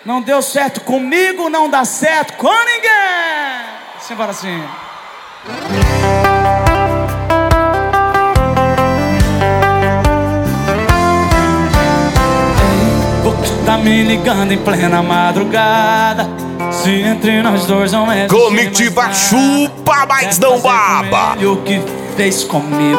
Não deu certo comigo, não dá certo com ninguém. Simbora assim. Tá me ligando em plena madrugada. Se entre nós dois não é Comitiva chupa, mas não baba. O que fez comigo?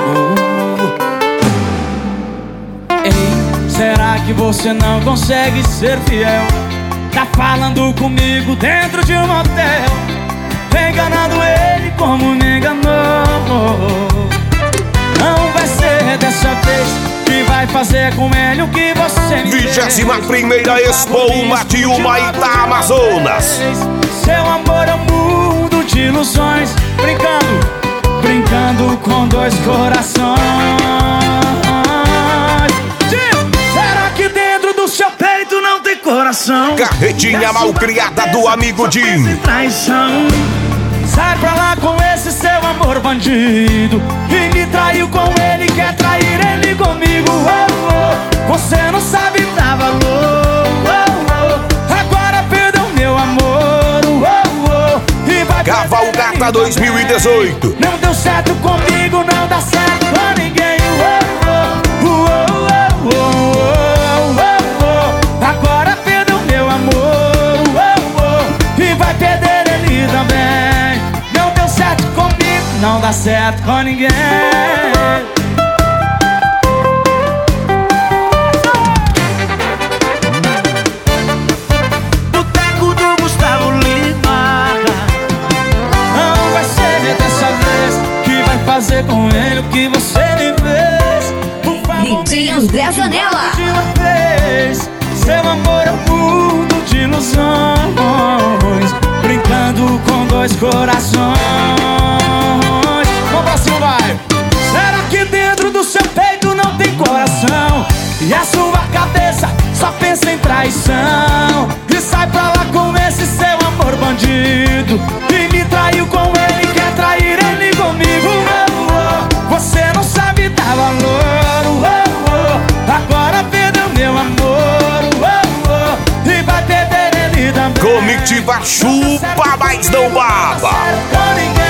Ei, será que você não consegue ser fiel? Tá falando comigo dentro de um motel, enganando ele como me enganou. Não vai ser dessa vez que vai fazer com ele o que você me fez. 21ª Expo Humaitá, Amazonas. Seu amor é um mundo de ilusões, brincando com dois corações. Será que dentro do seu peito não tem coração? Carretinha malcriada do amigo Jim. Traição. Sai pra lá com esse seu amor bandido, e me traiu com ele, quer trair ele comigo. Oh, oh. Você não sabe dar valor. Oh, oh. Agora perdeu meu amor. Oh, oh. E vai Cavalgata 2018. Não deu certo comigo, não dá certo com ninguém. Oh, oh. Oh, oh, oh, oh, oh. Agora perdeu meu amor. Oh, oh. E vai perder ele também. Não dá certo com ninguém. Boteco do Gustavo Lima. Não vai ser dessa vez que vai fazer com ele o que você me fez. Por favor, DJ André Zanella. Seu amor é um mundo de ilusões, brincando com dois corações. Vamos pra cima, vai! Será que dentro do seu peito não tem coração? E a sua cabeça só pensa em traição? E sai pra lá com esse seu amor bandido, e me traiu com ele, quer trair ele comigo. Oh, oh. Você não sabe dar valor. Oh, oh. Agora perdeu meu amor. Oh, oh. E vai perder ele também. Comitiva chupa, mas não baba. Com ninguém.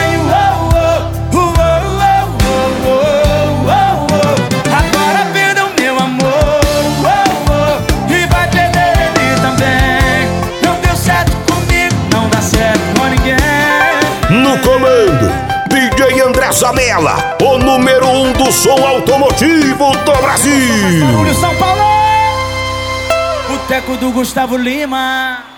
Agora perdeu meu amor. E vai perder ele também. Não deu certo comigo, não dá certo com ninguém. No comando, DJ André Zanella, o número 1 do som automotivo do Brasil. São Paulo. Boteco do Gustavo Lima.